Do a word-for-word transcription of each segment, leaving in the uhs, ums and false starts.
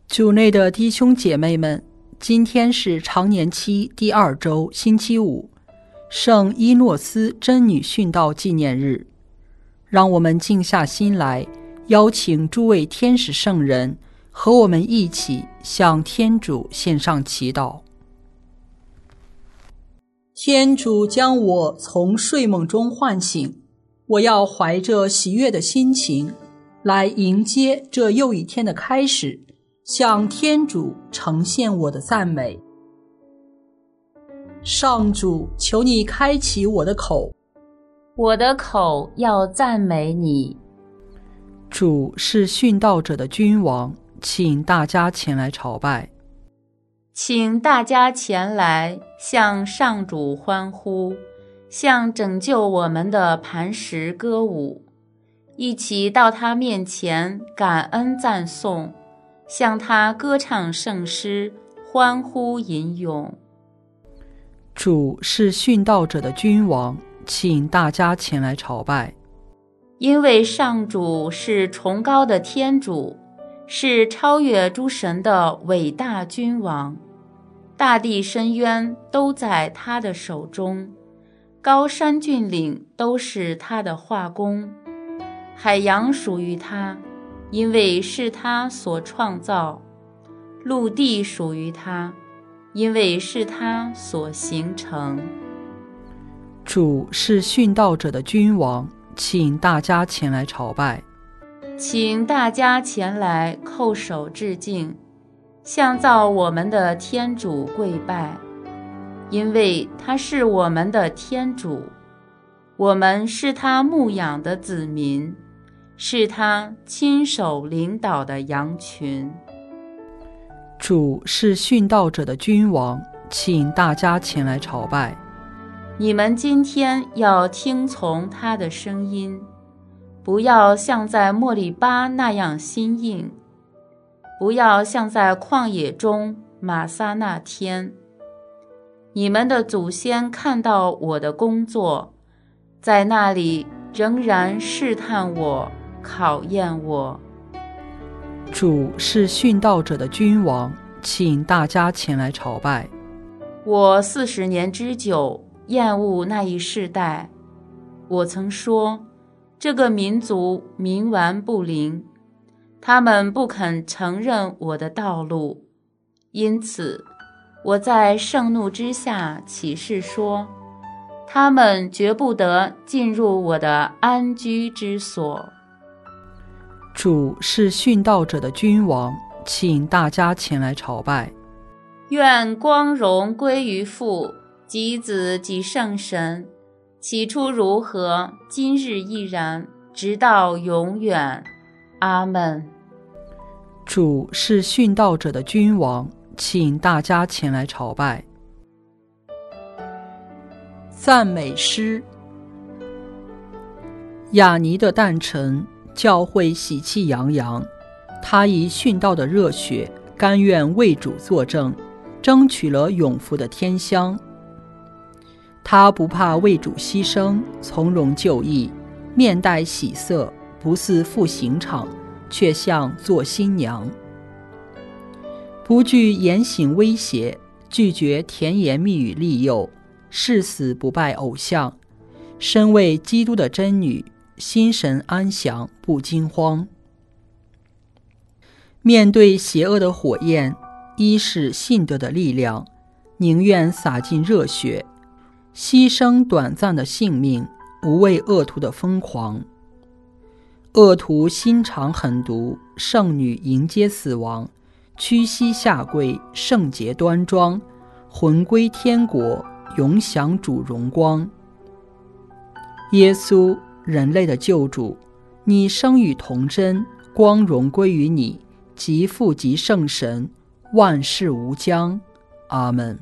主内的弟兄姐妹们，今天是常年期第二周星期五，圣伊诺斯真女殉道纪念日。让我们静下心来，邀请诸位天使圣人和我们一起向天主献上祈祷。天主将我从睡梦中唤醒，我要怀着喜悦的心情来迎接这又一天的开始，向天主呈现我的赞美。上主，求你开启我的口， 我的口要赞美你。 主是殉道者的君王，请大家前来朝拜。 请大家前来向上主欢呼，向拯救我们的磐石歌舞，一起到他面前感恩赞颂，向他歌唱圣诗，欢呼吟咏。 主是殉道者的君王，请大家前来朝拜。 因为上主是崇高的天主，是超越诸神的伟大君王，大地深渊都在他的手中，高山峻岭都是他的画工，海洋属于他，因为是他所创造，陆地属于他，因为是他所形成。 主是殉道者的君王，请大家前来朝拜。 请大家前来叩首致敬，向造我们的天主跪拜，因为他是我们的天主，我们是他牧养的子民，是他亲手领导的羊群。 主是殉道者的君王，请大家前来朝拜。 你们今天要听从他的声音，不要像在莫里巴那样心硬，不要像在旷野中玛撒那天。你们的祖先看到我的工作，在那里仍然试探我，考验我。 主是殉道者的君王，请大家前来朝拜。 我四十年之久厌恶那一世代，我曾说，这个民族冥顽不灵，他们不肯承认我的道路，因此我在盛怒之下起誓说，他们绝不得进入我的安居之所。 主是殉道者的君王，请大家前来朝拜。 愿光荣归于父及子及圣神，起初如何，今日亦然，直到永远。阿们。 主是殉道者的君王，请大家前来朝拜。赞美诗。雅尼的诞辰，教会喜气洋洋，他以殉道的热血，甘愿为主作证，争取了永福的天香。他不怕为主牺牲，从容就义，面带喜色，不似赴刑场，却像做新娘。不惧严刑威胁，拒绝甜言蜜语利诱，誓死不拜偶像，身为基督的真女，心神安详，不惊慌。面对邪恶的火焰，一是信德的力量，宁愿洒尽热血，牺牲短暂的性命，无畏恶徒的疯狂。恶徒心肠狠毒，圣女迎接死亡，屈膝下跪，圣洁端庄，魂归天国，永享主荣光。耶稣，人类的救主，你生与童真，光荣归于你，即父即圣神，万事无疆。阿们。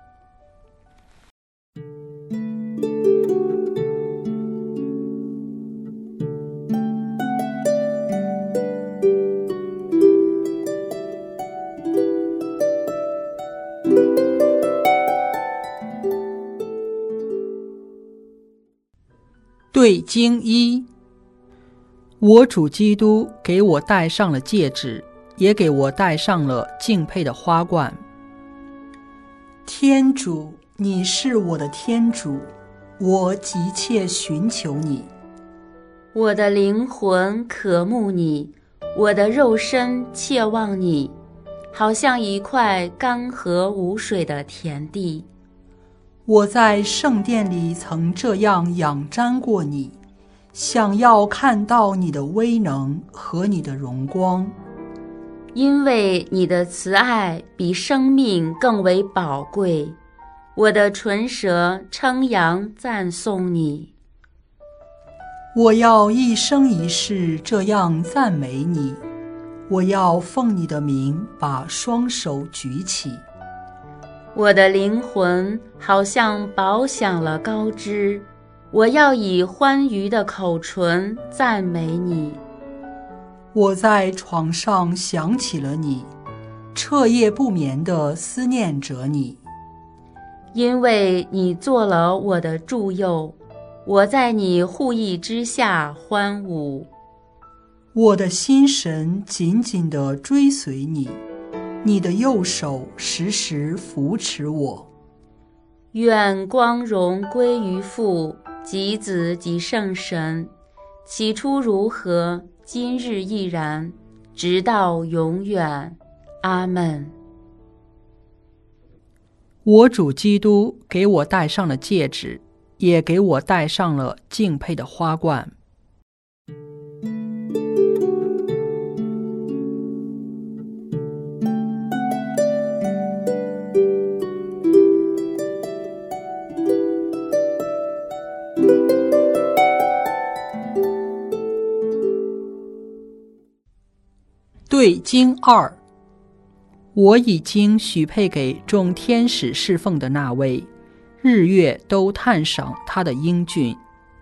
对经一，我主基督给我戴上了戒指， 也给我戴上了敬佩的花冠。 天主，你是我的天主，我急切寻求你。 我的灵魂渴慕你，我的肉身切望你，好像一块干涸无水的田地。 我在圣殿里曾这样仰瞻过你，想要看到你的威能和你的荣光。 因为你的慈爱比生命更为宝贵，我的唇舌称扬赞颂你。 我要一生一世这样赞美你，我要奉你的名把双手举起。 我的灵魂好像饱享了高枝，我要以欢愉的口唇赞美你。 我在床上想起了你，彻夜不眠地思念着你。 因为你做了我的助佑，我在你护翼之下欢舞。 我的心神紧紧地追随你，你的右手时时扶持我。 愿光荣归于父及子及圣神，起初如何，今日亦然，直到永远。阿们。 我主基督给我戴上了戒指，也给我戴上了敬佩的花冠。对经二，我已经许配给众天使侍奉的那位，日月都叹赏他的英俊。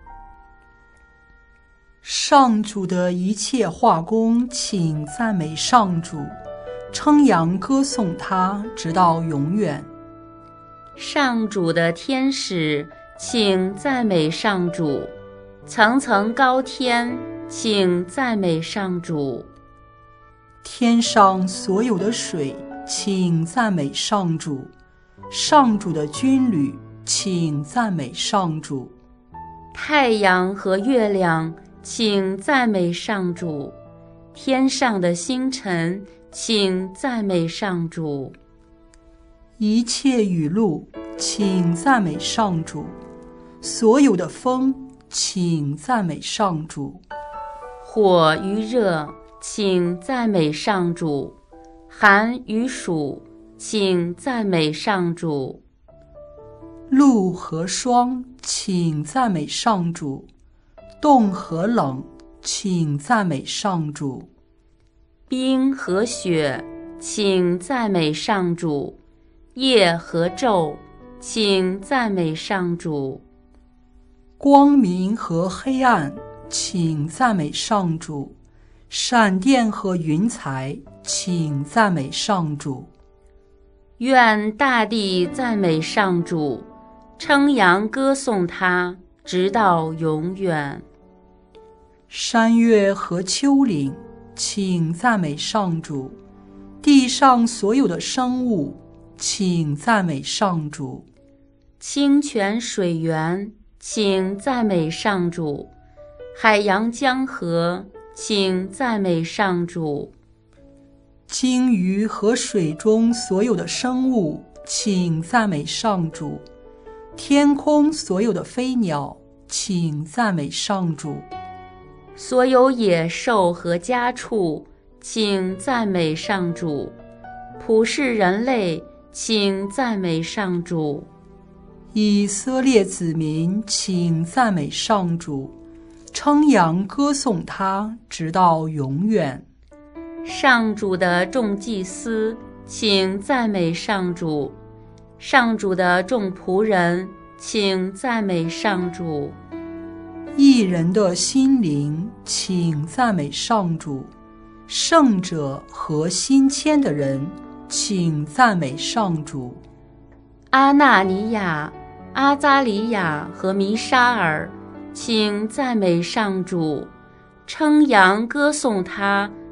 上主的一切画工，请赞美上主，称扬歌颂他，直到永远。 上主的天使，请赞美上主；层层高天，请赞美上主。 天上所有的水，请赞美上主；上主的军旅，请赞美上主。 太阳和月亮，请赞美上主；天上的星辰，请赞美上主。 一切雨露，请赞美上主；所有的风，请赞美上主。 火与热，请赞美上主；寒与暑，请赞美上主。 露和霜，请赞美上主；冻和冷，请赞美上主。 冰和雪，请赞美上主；夜和昼，请赞美上主。 光明和黑暗，请赞美上主；闪电和云彩，请赞美上主。 愿大地赞美上主，称扬歌颂他，直到永远。 山岳和丘陵，请赞美上主；地上所有的生物，请赞美上主。 清泉水源，请赞美上主；海洋江河，请赞美上主。 鲸鱼和水中所有的生物，请赞美上主；天空所有的飞鸟，请赞美上主。 所有野兽和家畜，请赞美上主；普世人类，请赞美上主。 以色列子民，请赞美上主，称扬歌颂他，直到永远。 上主的众祭司，请赞美上主；上主的众仆人，请赞美上主。 义人的心灵，请赞美上主；圣者和心谦的人，请赞美上主。 阿纳尼亚、阿扎里亚和弥沙尔，请赞美上主，称扬歌颂他，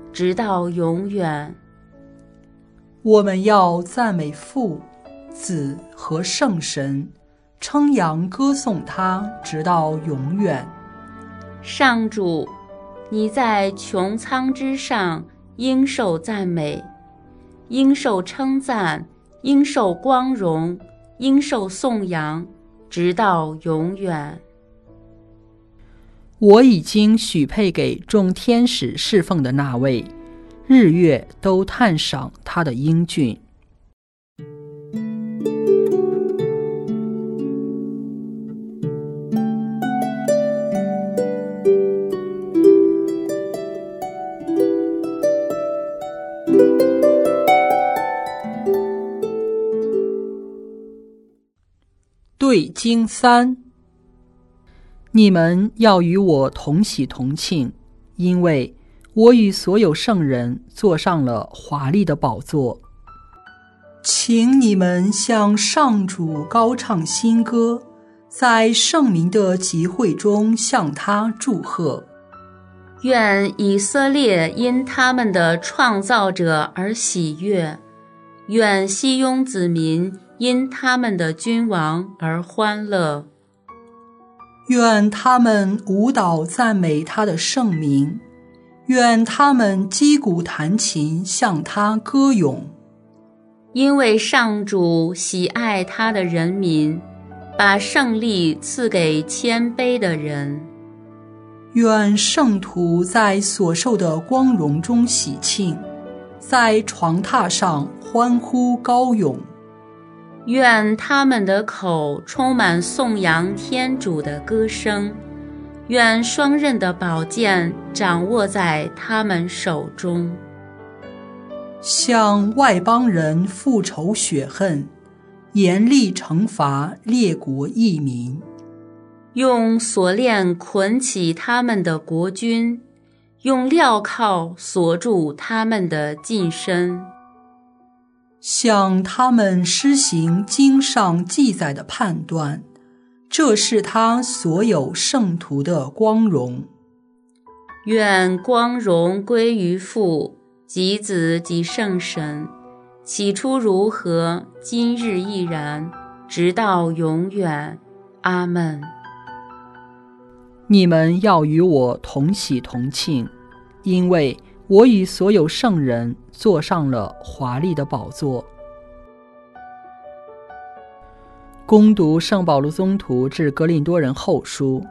直到永远。 我们要赞美父、子和圣神，称扬歌颂他，直到永远。 上主，你在穹苍之上应受赞美，应受称赞，应受光荣，应受颂扬，直到永远。 我已经许配给众天使侍奉的那位，日月都叹赏他的英俊。对经三，你们要与我同喜同庆，因为我与所有圣人坐上了华丽的宝座。 请你们向上主高唱新歌，在圣民的集会中向他祝贺。 愿以色列因他们的创造者而喜悦，愿西雍子民因他们的君王而欢乐。 愿他们舞蹈赞美他的圣名，愿他们击鼓弹琴向他歌咏。 因为上主喜爱他的人民，把胜利赐给谦卑的人。 愿圣徒在所受的光荣中喜庆，在床榻上欢呼高咏。 愿他们的口充满颂扬天主的歌声，愿双刃的宝剑掌握在他们手中。 向外邦人复仇雪恨，严厉惩罚列国异民。 用锁链捆起他们的国君，用镣铐锁住他们的近身。 向他们施行经上记载的判断，这是他所有圣徒的光荣。 愿光荣归于父及子及圣神，起初如何，今日亦然，直到永远。阿们。 你们要与我同喜同庆，因为我与所有圣人坐上了华丽的宝座。恭读圣保禄宗徒致格林多人后书。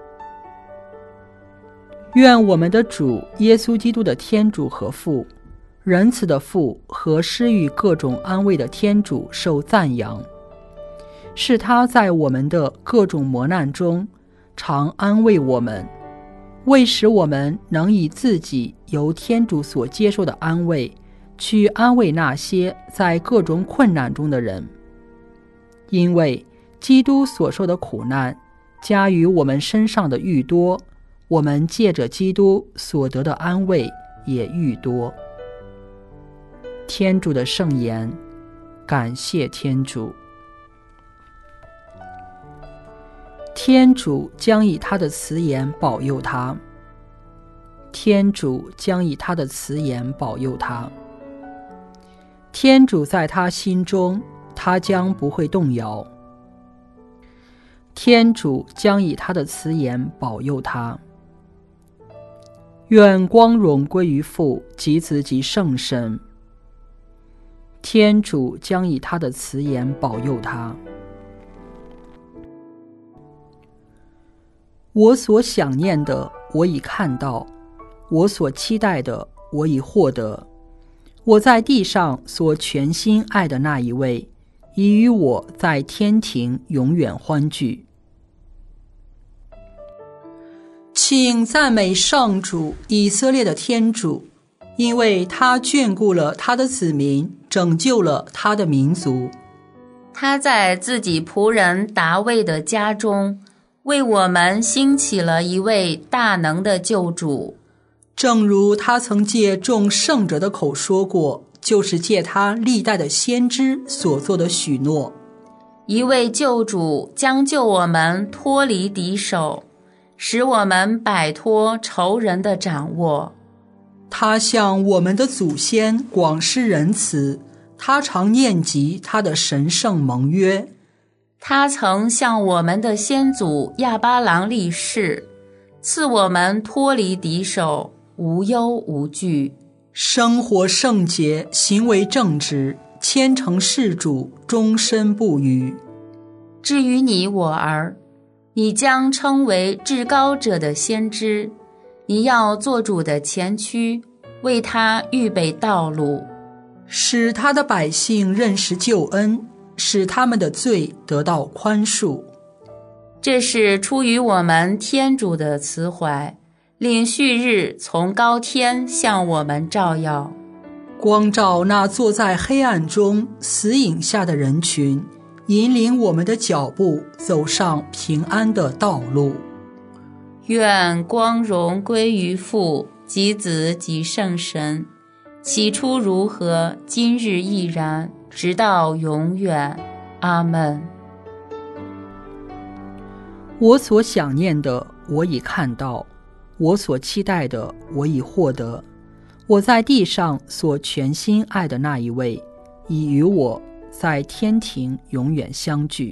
愿我们的主耶稣基督的天主和父，仁慈的父和施予各种安慰的天主受赞扬，是他在我们的各种磨难中常安慰我们，为使我们能以自己由天主所接受的安慰去安慰那些在各种困难中的人。因为基督所受的苦难加于我们身上的愈多，我们借着基督所得的安慰也愈多。天主的圣言，感谢天主。天主将以他的慈言保佑他，天主将以他的慈言保佑他。天主在他心中，他将不会动摇。天主将以他的慈言保佑他。愿光荣归于父及子及圣神。天主将以他的慈言保佑他。我所想念的，我已看到；我所期待的，我已获得。我在地上所全心爱的那一位，已与我在天庭永远欢聚。 请赞美上主，以色列的天主，因为他眷顾了他的子民，拯救了他的民族。 他在自己仆人达味的家中，为我们兴起了一位大能的救主。 正如他曾借众圣者的口说过，就是借他历代的先知所做的许诺。 一位救主将救我们脱离敌手，使我们摆脱仇人的掌握。 他向我们的祖先广施仁慈，他常念及他的神圣盟约。 他曾向我们的先祖亚巴郎立誓，赐我们脱离敌手，无忧无惧， 生活圣洁，行为正直，虔诚事主，终身不渝。 至于你我儿，你将称为至高者的先知，你要做主的前驱，为他预备道路， 使他的百姓认识救恩，使他们的罪得到宽恕。 这是出于我们天主的慈怀，令旭日从高天向我们照耀， 光照那坐在黑暗中死影下的人群，引领我们的脚步走上平安的道路。 愿光荣归于父及子及圣神，起初如何，今日亦然，直到永远。阿们。 我所想念的，我已看到；我所期待的，我已获得。我在地上所全心爱的那一位，已与我在天庭永远相聚。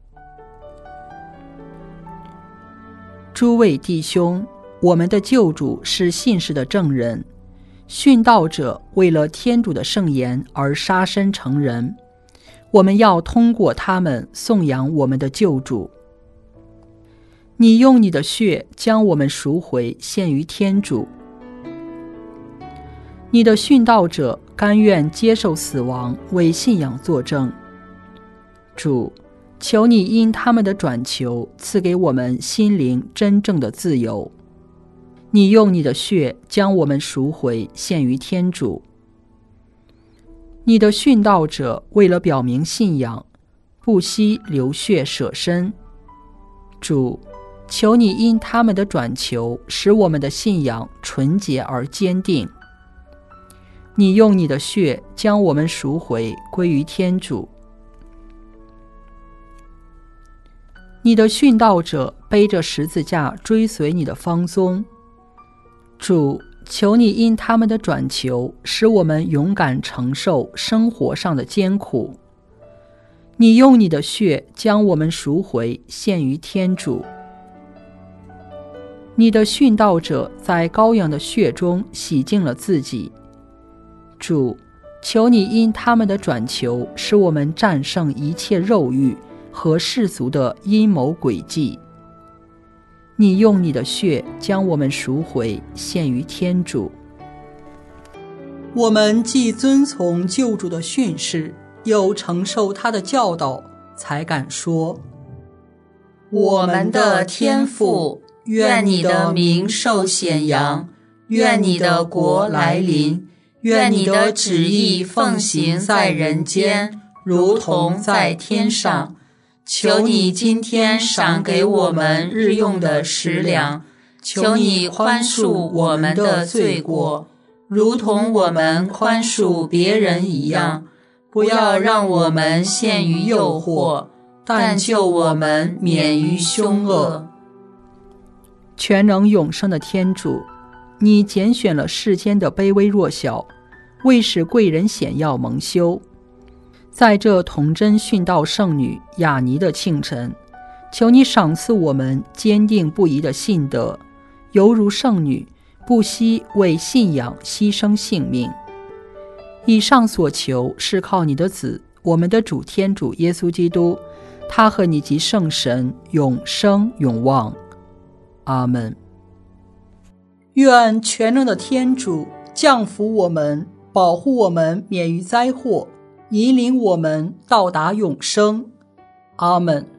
诸位弟兄，我们的救主是信实的证人，殉道者为了天主的圣言而杀身成人，我们要通过他们颂扬我们的救主。你用你的血将我们赎回，献于天主。你的殉道者甘愿接受死亡，为信仰作证。主，求你因他们的转求，赐给我们心灵真正的自由。你用你的血将我们赎回，献于天主。你的殉道者为了表明信仰，不惜流血舍身。主，求你因他们的转求，使我们的信仰纯洁而坚定。你用你的血将我们赎回，归于天主。你的殉道者背着十字架追随你的芳踪。主，求你因他们的转求，使我们勇敢承受生活上的艰苦。你用你的血将我们赎回，献于天主。你的殉道者在羔羊的血中洗净了自己。主，求你因他们的转求，使我们战胜一切肉欲和世俗的阴谋诡计。你用你的血将我们赎回，献于天主。 我们既遵从救主的训示，又承受他的教导，才敢说： 我们的天父，愿你的名受显扬，愿你的国来临，愿你的旨意奉行在人间，如同在天上。求你今天赏给我们日用的食粮，求你宽恕我们的罪过，如同我们宽恕别人一样。不要让我们陷于诱惑，但救我们免于凶恶。 全能永生的天主，你拣选了世间的卑微弱小，为使贵人显耀蒙羞。在这童真殉道圣女雅尼的庆辰，求你赏赐我们坚定不移的信德，犹如圣女不惜为信仰牺牲性命。以上所求是靠你的子，我们的主天主耶稣基督，他和你及圣神永生永旺。阿们。 愿全能的天主降福我们，保护我们免于灾祸，引领我们到达永生。阿们。